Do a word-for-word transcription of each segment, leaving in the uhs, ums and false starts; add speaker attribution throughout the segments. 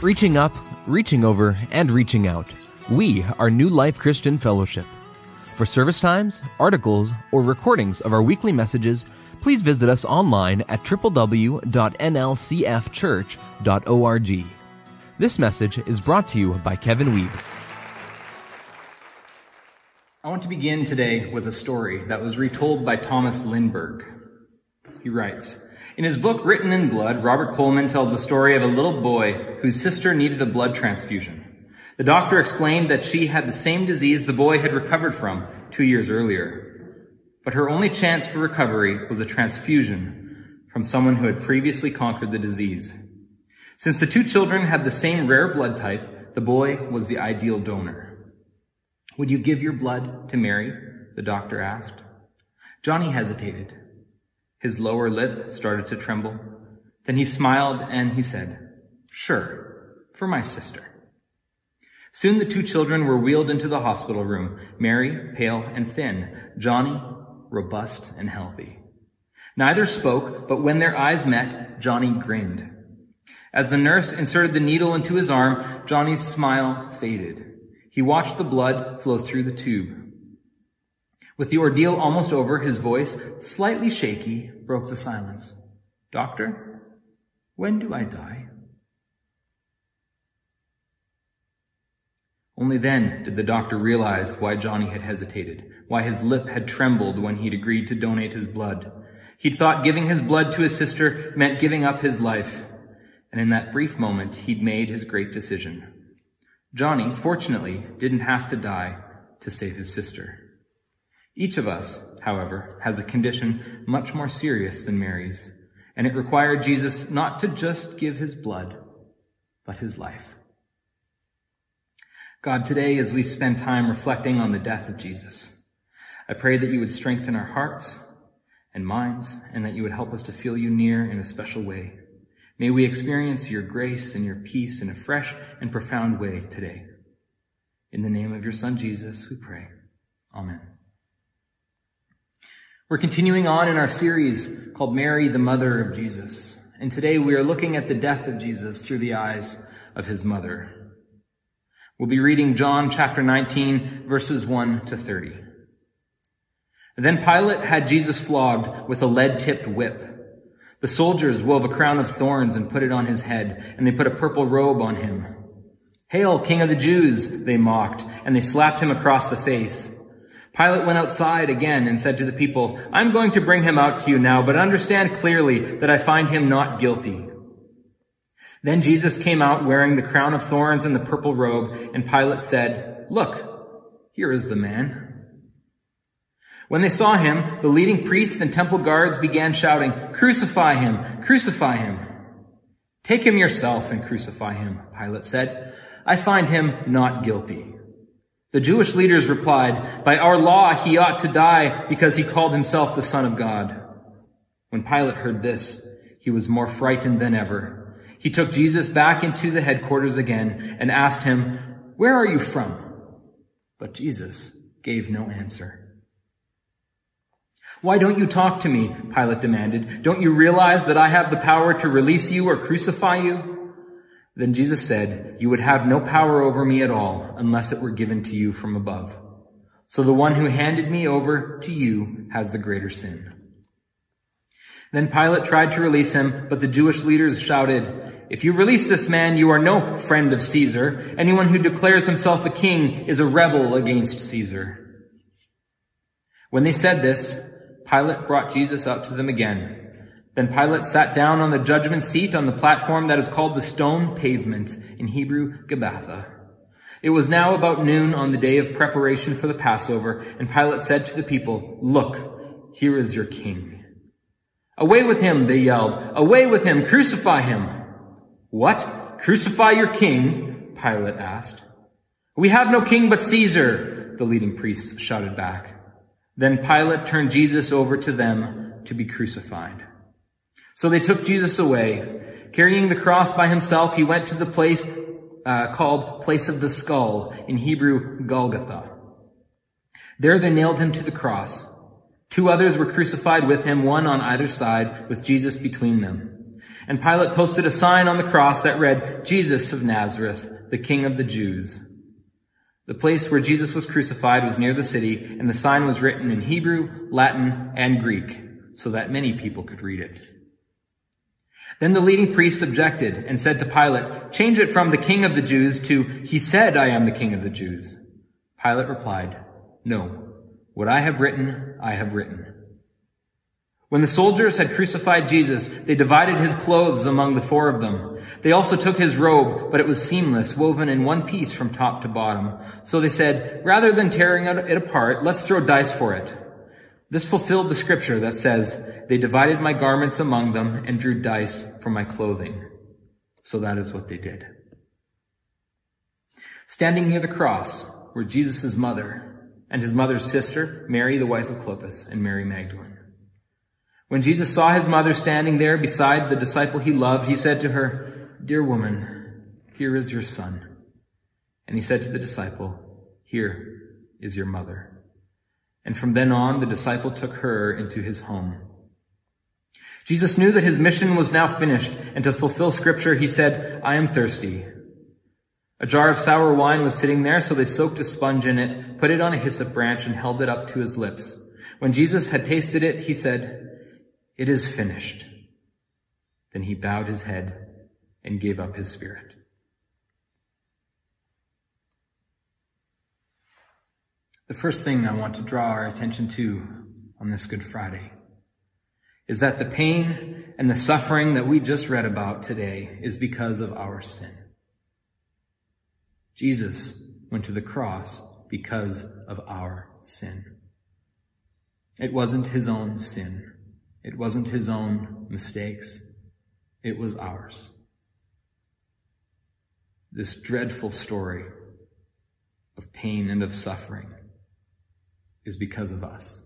Speaker 1: Reaching up, reaching over, and reaching out. We are New Life Christian Fellowship. For service times, articles, or recordings of our weekly messages, please visit us online at w w w dot n l c f church dot org. This message is brought to you by Kevin Wiebe.
Speaker 2: I want to begin today with a story that was retold by Thomas Lindbergh. He writes, in his book Written in Blood, Robert Coleman tells the story of a little boy whose sister needed a blood transfusion. The doctor explained that she had the same disease the boy had recovered from two years earlier. But her only chance for recovery was a transfusion from someone who had previously conquered the disease. Since the two children had the same rare blood type, the boy was the ideal donor. Would you give your blood to Mary? The doctor asked. Johnny hesitated. His lower lip started to tremble. Then he smiled and he said, sure, for my sister. Soon the two children were wheeled into the hospital room, Mary, pale and thin, Johnny, robust and healthy. Neither spoke, but when their eyes met, Johnny grinned. As the nurse inserted the needle into his arm, Johnny's smile faded. He watched the blood flow through the tube. With the ordeal almost over, his voice, slightly shaky, broke the silence. Doctor, when do I die? Only then did the doctor realize why Johnny had hesitated, why his lip had trembled when he'd agreed to donate his blood. He'd thought giving his blood to his sister meant giving up his life. And in that brief moment, he'd made his great decision. Johnny, fortunately, didn't have to die to save his sister. Each of us, however, has a condition much more serious than Mary's, and it required Jesus not to just give his blood, but his life. God, today as we spend time reflecting on the death of Jesus, I pray that you would strengthen our hearts and minds, and that you would help us to feel you near in a special way. May we experience your grace and your peace in a fresh and profound way today. In the name of your Son, Jesus, we pray. Amen. We're continuing on in our series called Mary, the Mother of Jesus. And today we are looking at the death of Jesus through the eyes of his mother. We'll be reading John chapter nineteen, verses one to thirty. Then Pilate had Jesus flogged with a lead-tipped whip. The soldiers wove a crown of thorns and put it on his head, and they put a purple robe on him. Hail, King of the Jews, they mocked, and they slapped him across the face. Pilate went outside again and said to the people, I'm going to bring him out to you now, but understand clearly that I find him not guilty. Then Jesus came out wearing the crown of thorns and the purple robe, and Pilate said, look, here is the man. When they saw him, the leading priests and temple guards began shouting, crucify him, crucify him. Take him yourself and crucify him, Pilate said. I find him not guilty. The Jewish leaders replied, by our law he ought to die because he called himself the Son of God. When Pilate heard this, he was more frightened than ever. He took Jesus back into the headquarters again and asked him, where are you from? But Jesus gave no answer. Why don't you talk to me? Pilate demanded. Don't you realize that I have the power to release you or crucify you? Then Jesus said, you would have no power over me at all unless it were given to you from above. So the one who handed me over to you has the greater sin. Then Pilate tried to release him, but the Jewish leaders shouted, if you release this man, you are no friend of Caesar. Anyone who declares himself a king is a rebel against Caesar. When they said this, Pilate brought Jesus up to them again. Then Pilate sat down on the judgment seat on the platform that is called the stone pavement, in Hebrew, Gabbatha. It was now about noon on the day of preparation for the Passover, and Pilate said to the people, look, here is your king. Away with him, they yelled. Away with him, crucify him. What? Crucify your king? Pilate asked. We have no king but Caesar, the leading priests shouted back. Then Pilate turned Jesus over to them to be crucified. So they took Jesus away. Carrying the cross by himself, he went to the place uh, called Place of the Skull, in Hebrew, Golgotha. There they nailed him to the cross. Two others were crucified with him, one on either side, with Jesus between them. And Pilate posted a sign on the cross that read, "Jesus of Nazareth, the King of the Jews." The place where Jesus was crucified was near the city, and the sign was written in Hebrew, Latin, and Greek, so that many people could read it. Then the leading priests objected and said to Pilate, "Change it from the King of the Jews to, 'He said, I am the King of the Jews.'" Pilate replied, "No, what I have written, I have written." When the soldiers had crucified Jesus, they divided his clothes among the four of them. They also took his robe, but it was seamless, woven in one piece from top to bottom. So they said, "Rather than tearing it apart, let's throw dice for it." This fulfilled the scripture that says, "They divided my garments among them and drew dice for my clothing." So that is what they did. Standing near the cross were Jesus' mother and his mother's sister, Mary, the wife of Clopas, and Mary Magdalene. When Jesus saw his mother standing there beside the disciple he loved, he said to her, "Dear woman, here is your son." And he said to the disciple, "Here is your mother." And from then on, the disciple took her into his home. Jesus knew that his mission was now finished, and to fulfill scripture, he said, "I am thirsty." A jar of sour wine was sitting there, so they soaked a sponge in it, put it on a hyssop branch, and held it up to his lips. When Jesus had tasted it, he said, "It is finished." Then he bowed his head and gave up his spirit. The first thing I want to draw our attention to on this Good Friday is that the pain and the suffering that we just read about today is because of our sin. Jesus went to the cross because of our sin. It wasn't his own sin. It wasn't his own mistakes. It was ours. This dreadful story of pain and of suffering is because of us.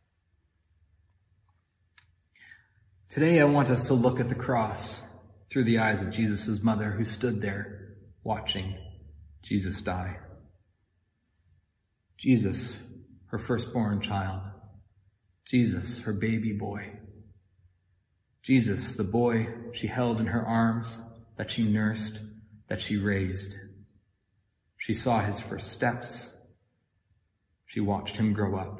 Speaker 2: Today I want us to look at the cross through the eyes of Jesus' mother, who stood there watching Jesus die. Jesus, her firstborn child. Jesus, her baby boy. Jesus, the boy she held in her arms, that she nursed, that she raised. She saw his first steps. She watched him grow up.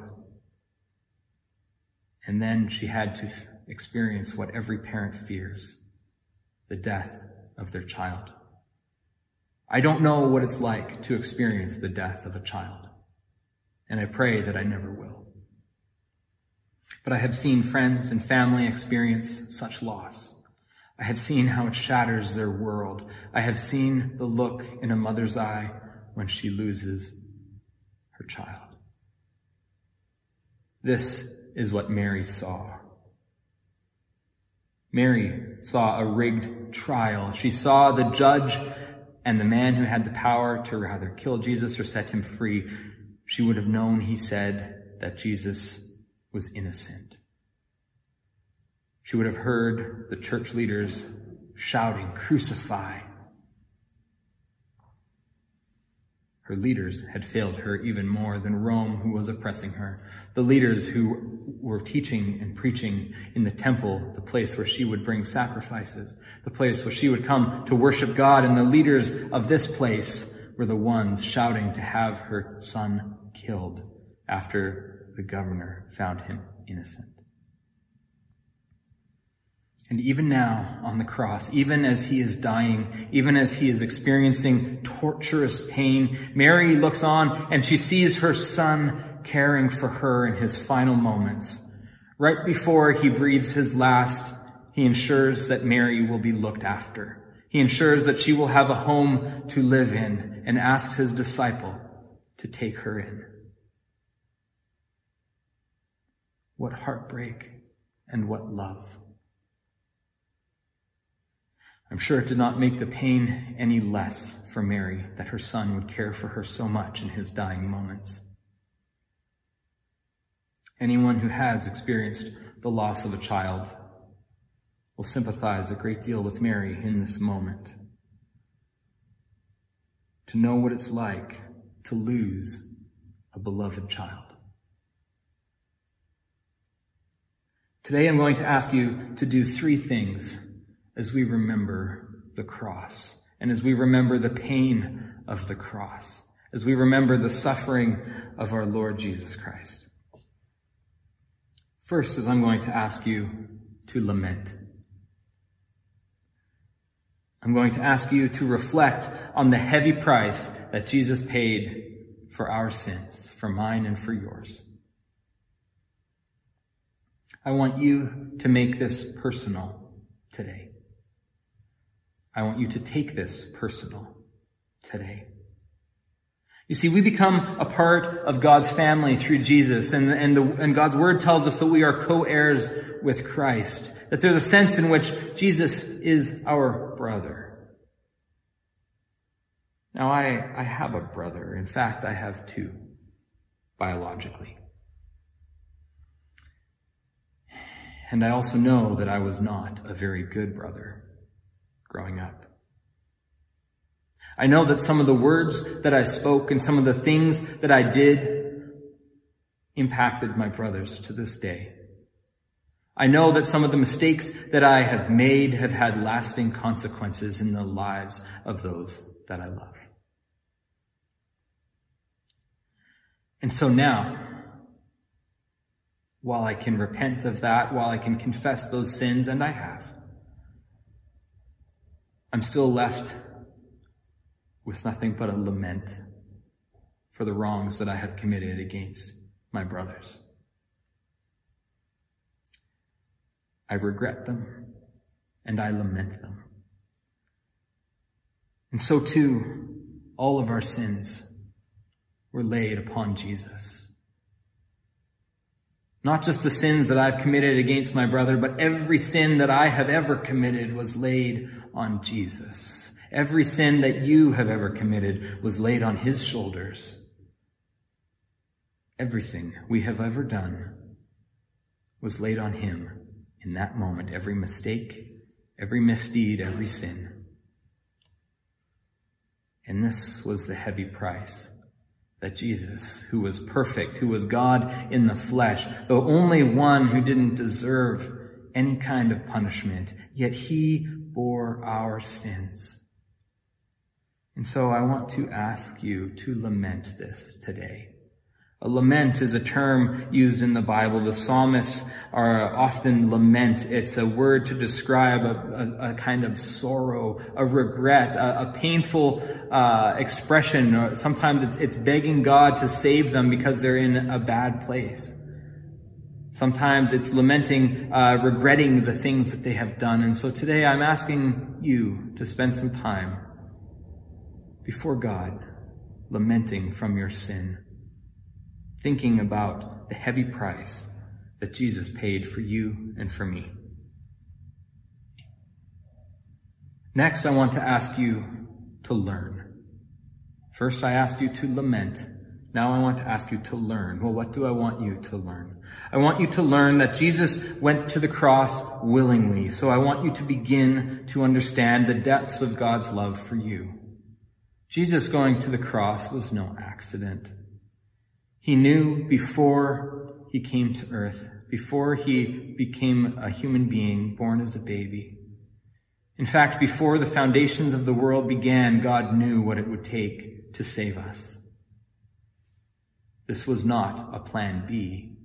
Speaker 2: And then she had to experience what every parent fears, the death of their child. I don't know what it's like to experience the death of a child, and I pray that I never will. But I have seen friends and family experience such loss. I have seen how it shatters their world. I have seen the look in a mother's eye when she loses her child. This is what Mary saw. Mary saw a rigged trial. She saw the judge and the man who had the power to either kill Jesus or set him free. She would have known, he said, that Jesus was innocent. She would have heard the church leaders shouting, "Crucify." Her leaders had failed her even more than Rome, who was oppressing her. The leaders who were teaching and preaching in the temple, the place where she would bring sacrifices, the place where she would come to worship God, and the leaders of this place were the ones shouting to have her son killed after the governor found him innocent. And even now on the cross, even as he is dying, even as he is experiencing torturous pain, Mary looks on and she sees her son caring for her in his final moments. Right before he breathes his last, he ensures that Mary will be looked after. He ensures that she will have a home to live in, and asks his disciple to take her in. What heartbreak and what love. I'm sure it did not make the pain any less for Mary that her son would care for her so much in his dying moments. Anyone who has experienced the loss of a child will sympathize a great deal with Mary in this moment. To know what it's like to lose a beloved child. Today I'm going to ask you to do three things as we remember the cross and as we remember the pain of the cross, as we remember the suffering of our Lord Jesus Christ. First, as I'm going to ask you to lament. I'm going to ask you to reflect on the heavy price that Jesus paid for our sins, for mine and for yours. I want you to make this personal today. I want you to take this personal today. You see, we become a part of God's family through Jesus, and, and, the, and God's word tells us that we are co-heirs with Christ, that there's a sense in which Jesus is our brother. Now, I, I have a brother. In fact, I have two, biologically. And I also know that I was not a very good brother growing up. I know that some of the words that I spoke and some of the things that I did impacted my brothers to this day. I know that some of the mistakes that I have made have had lasting consequences in the lives of those that I love. And so now, while I can repent of that, while I can confess those sins, and I have, I'm still left with nothing but a lament for the wrongs that I have committed against my brothers. I regret them, and I lament them. And so too, all of our sins were laid upon Jesus. Not just the sins that I've committed against my brother, but every sin that I have ever committed was laid on Jesus. Every sin that you have ever committed was laid on his shoulders. Everything we have ever done was laid on him in that moment. Every mistake, every misdeed, every sin. And this was the heavy price that Jesus, who was perfect, who was God in the flesh, the only one who didn't deserve any kind of punishment, yet he bore our sins. And so I want to ask you to lament this today. A lament is a term used in the Bible. The psalmists are often lament. It's a word to describe a, a, a kind of sorrow, a regret, a, a painful uh, expression. Or sometimes it's, it's begging God to save them because they're in a bad place. Sometimes it's lamenting, uh, regretting the things that they have done. And so today I'm asking you to spend some time before God, lamenting from your sin, thinking about the heavy price that Jesus paid for you and for me. Next, I want to ask you to learn. First, I asked you to lament. Now I want to ask you to learn. Well, what do I want you to learn? I want you to learn that Jesus went to the cross willingly. So I want you to begin to understand the depths of God's love for you. Jesus going to the cross was no accident. He knew before he came to earth, before he became a human being born as a baby. In fact, before the foundations of the world began, God knew what it would take to save us. This was not a plan B.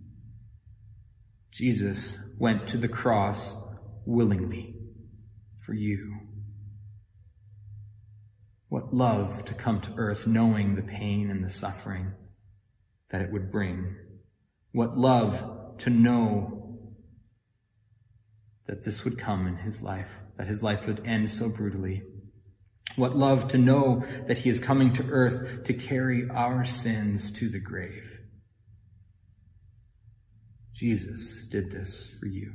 Speaker 2: Jesus went to the cross willingly for you. What love to come to earth knowing the pain and the suffering that it would bring. What love to know that this would come in his life, that his life would end so brutally. What love to know that he is coming to earth to carry our sins to the grave. Jesus did this for you.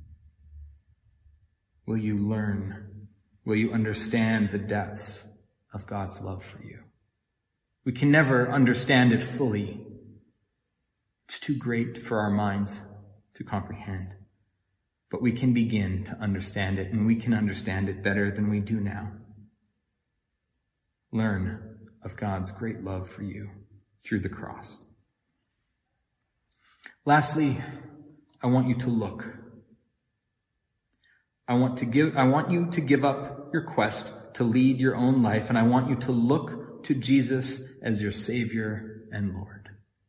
Speaker 2: Will you learn? Will you understand the depths of God's love for you? We can never understand it fully. It's too great for our minds to comprehend. But we can begin to understand it, and we can understand it better than we do now. Learn of God's great love for you through the cross. Lastly, I want you to look. I want to give, I want you to give up your quest to lead your own life, and I want you to look to Jesus as your Savior and Lord.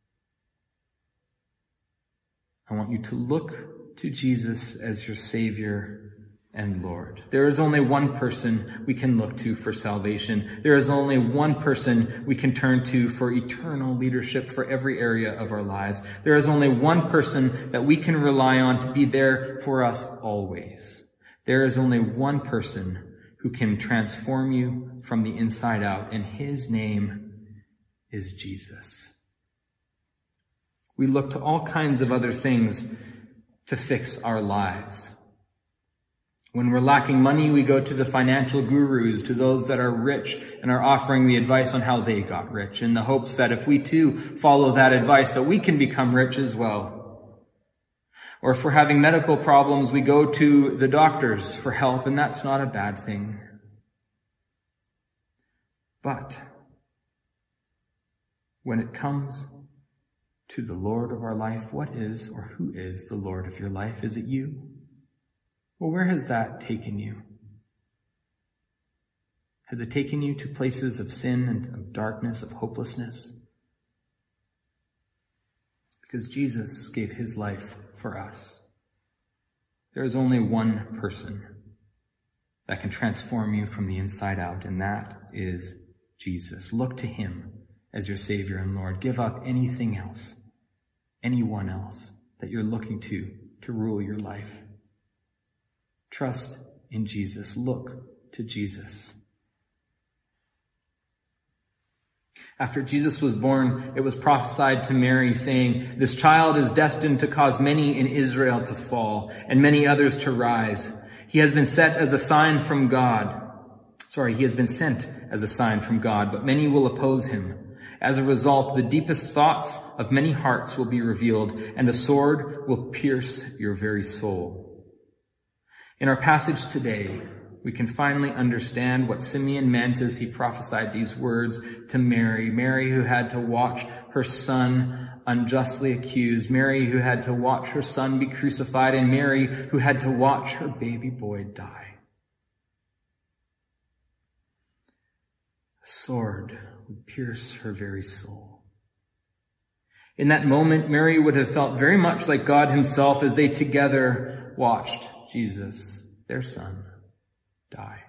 Speaker 2: I want you to look to Jesus as your Savior and Lord. There is only one person we can look to for salvation. There is only one person we can turn to for eternal leadership for every area of our lives. There is only one person that we can rely on to be there for us always. There is only one person who can transform you from the inside out, and his name is Jesus. We look to all kinds of other things to fix our lives. When we're lacking money, we go to the financial gurus, to those that are rich and are offering the advice on how they got rich, in the hopes that if we too follow that advice, that we can become rich as well. Or if we're having medical problems, we go to the doctors for help, and that's not a bad thing. But when it comes to the Lord of our life, what is or who is the Lord of your life? Is it you? Well, where has that taken you? Has it taken you to places of sin and of darkness, of hopelessness? Because Jesus gave his life for us. There is only one person that can transform you from the inside out, and that is Jesus. Look to him as your Savior and Lord. Give up anything else, anyone else that you're looking to to rule your life. Trust in Jesus. Look to Jesus. After Jesus was born, it was prophesied to Mary, saying, "This child is destined to cause many in Israel to fall, and many others to rise. He has been set as a sign from God." Sorry, he has been sent as a sign from God, but many will oppose him. As a result, the deepest thoughts of many hearts will be revealed, and a sword will pierce your very soul. In our passage today, we can finally understand what Simeon meant as he prophesied these words to Mary. Mary who had to watch her son unjustly accused. Mary who had to watch her son be crucified. And Mary who had to watch her baby boy die. A sword would pierce her very soul. In that moment, Mary would have felt very much like God himself as they together watched Jesus, their son, die.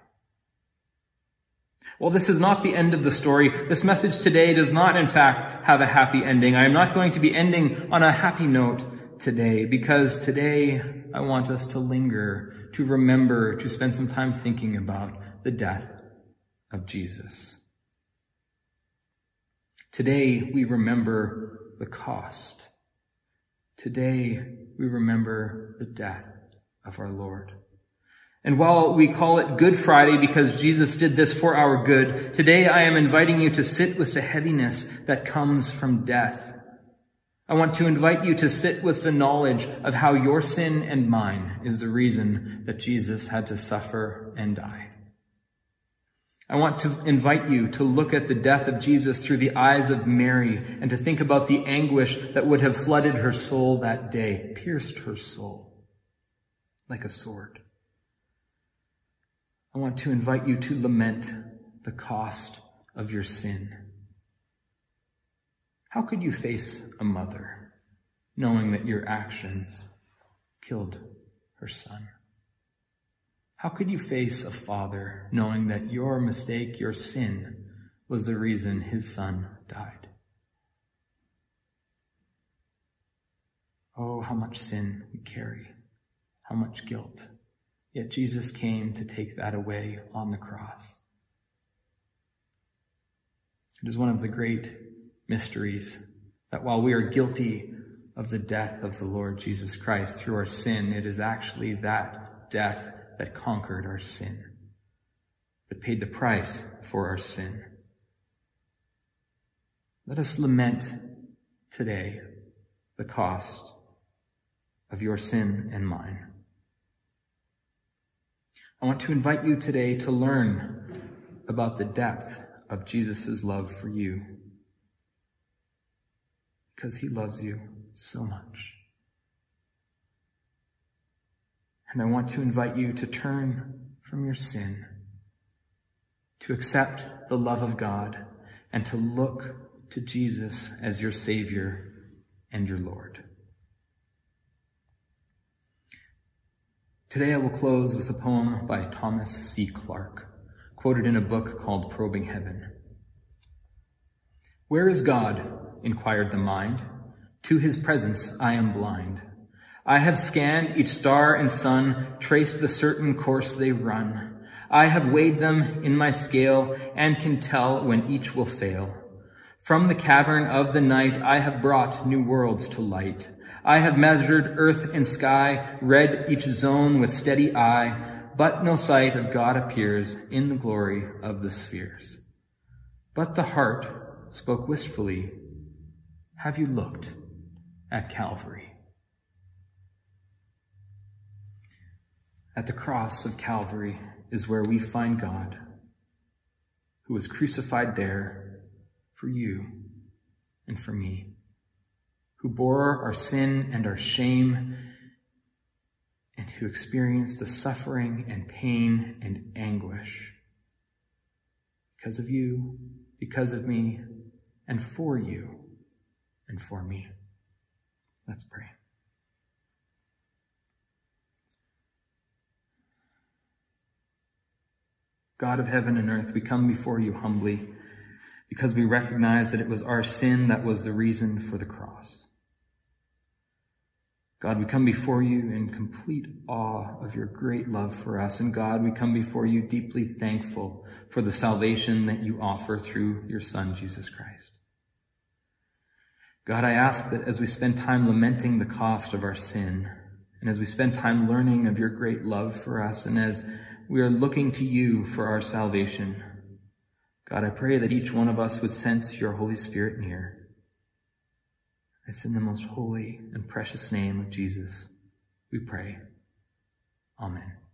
Speaker 2: Well, this is not the end of the story. This message today does not, in fact, have a happy ending. I am not going to be ending on a happy note today, because today I want us to linger, to remember, to spend some time thinking about the death of Jesus. Today we remember the cost. Today we remember the death of our Lord. And while we call it Good Friday because Jesus did this for our good, today I am inviting you to sit with the heaviness that comes from death. I want to invite you to sit with the knowledge of how your sin and mine is the reason that Jesus had to suffer and die. I want to invite you to look at the death of Jesus through the eyes of Mary and to think about the anguish that would have flooded her soul that day, pierced her soul like a sword. I want to invite you to lament the cost of your sin. How could you face a mother knowing that your actions killed her son? How could you face a father knowing that your mistake, your sin, was the reason his son died? Oh, how much sin we carry, how much guilt. Yet Jesus came to take that away on the cross. It is one of the great mysteries that while we are guilty of the death of the Lord Jesus Christ through our sin, it is actually that death that conquered our sin, that paid the price for our sin. Let us lament today the cost of your sin and mine. I want to invite you today to learn about the depth of Jesus' love for you, because he loves you so much. And I want to invite you to turn from your sin, to accept the love of God, and to look to Jesus as your Savior and your Lord. Today I will close with a poem by Thomas C. Clarke, quoted in a book called Probing Heaven. "Where is God?" inquired the mind. "To his presence I am blind. I have scanned each star and sun, traced the certain course they run. I have weighed them in my scale and can tell when each will fail. From the cavern of the night I have brought new worlds to light. I have measured earth and sky, read each zone with steady eye, but no sight of God appears in the glory of the spheres. But the heart spoke wistfully, have you looked at Calvary?" At the cross of Calvary is where we find God, who was crucified there for you and for me, who bore our sin and our shame, and who experienced the suffering and pain and anguish because of you, because of me, and for you and for me. Let's pray. God of heaven and earth, we come before you humbly because we recognize that it was our sin that was the reason for the cross. God, we come before you in complete awe of your great love for us. And God, we come before you deeply thankful for the salvation that you offer through your Son, Jesus Christ. God, I ask that as we spend time lamenting the cost of our sin, and as we spend time learning of your great love for us, and as we are looking to you for our salvation, God, I pray that each one of us would sense your Holy Spirit near. It's in the most holy and precious name of Jesus we pray. Amen.